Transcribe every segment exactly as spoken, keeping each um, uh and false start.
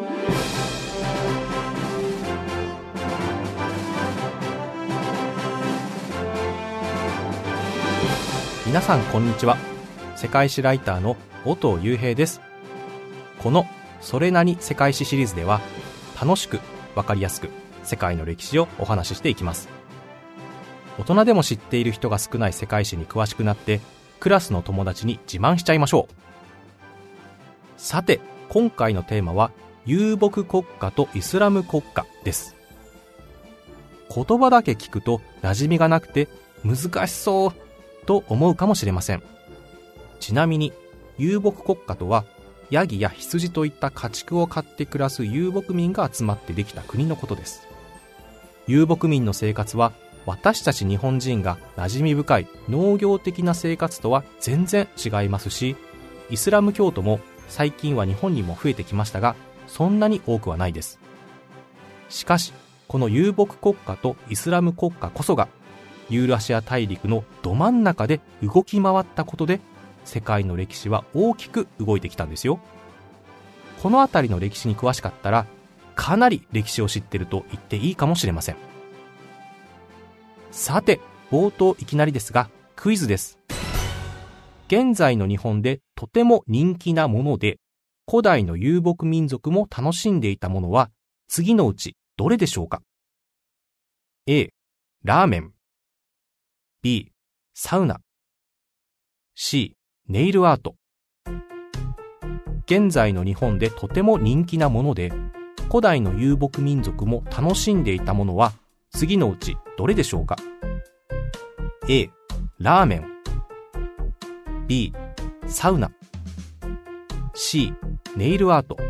皆さんこんにちは。世界史ライターの音尾雄平です。このそれなに世界史シリーズでは、楽しくわかりやすく世界の歴史をお話ししていきます。大人でも知っている人が少ない世界史に詳しくなって、クラスの友達に自慢しちゃいましょう。さて、今回のテーマは遊牧国家とイスラム国家です。言葉だけ聞くと馴染みがなくて難しそうと思うかもしれません。ちなみに遊牧国家とは、ヤギや羊といった家畜を飼って暮らす遊牧民が集まってできた国のことです。遊牧民の生活は、私たち日本人が馴染み深い農業的な生活とは全然違いますし、イスラム教徒も最近は日本にも増えてきましたが、そんなに多くはないです。しかし、この遊牧国家とイスラム国家こそが、ユーラシア大陸のど真ん中で動き回ったことで、世界の歴史は大きく動いてきたんですよ。このあたりの歴史に詳しかったら、かなり歴史を知ってると言っていいかもしれません。さて、冒頭いきなりですが、クイズです。現在の日本でとても人気なもので、古代の遊牧民族も楽しんでいたものは、次のうちどれでしょうか？ A、ラーメン。B、サウナ。C、ネイルアート。現在の日本でとても人気なもので、古代の遊牧民族も楽しんでいたものは、次のうちどれでしょうか？ A、ラーメン。B、サウナ。C、ネイルアート。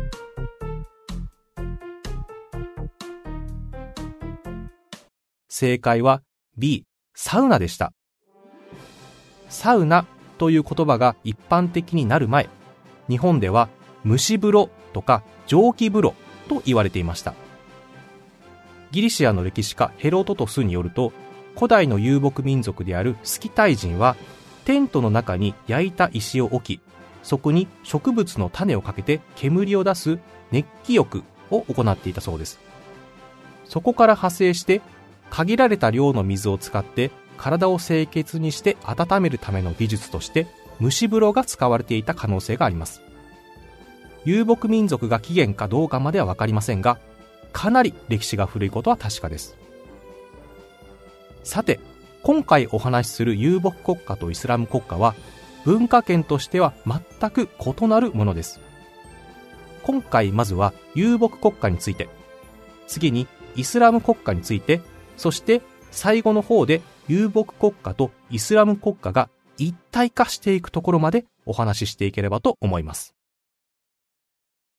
正解は B、サウナでした。サウナという言葉が一般的になる前、日本では蒸し風呂とか蒸気風呂と言われていました。ギリシアの歴史家ヘロドトスによると、古代の遊牧民族であるスキタイ人は、テントの中に焼いた石を置き、そこに植物の種をかけて煙を出す熱気浴を行っていたそうです。そこから派生して、限られた量の水を使って体を清潔にして温めるための技術として蒸し風呂が使われていた可能性があります。遊牧民族が起源かどうかまでは分かりませんが、かなり歴史が古いことは確かです。さて、今回お話しする遊牧国家とイスラム国家は、文化圏としては全く異なるものです。今回まずは遊牧国家について、次にイスラム国家について、そして最後の方で遊牧国家とイスラム国家が一体化していくところまでお話ししていければと思います。